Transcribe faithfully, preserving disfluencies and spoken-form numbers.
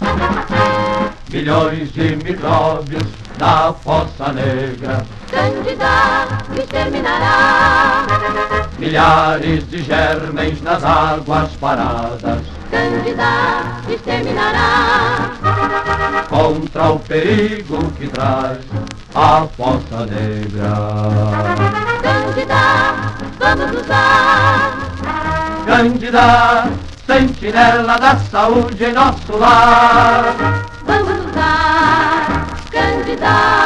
Milhões de micróbios na fossa negra. Cândida exterminará. Milhares de germens nas águas paradas. Cândida exterminará. Contra o perigo que traz a fossa negra. Cândida, vamos usar. Cândida, sentinela da saúde em nosso lar. Vamos usar Cândida.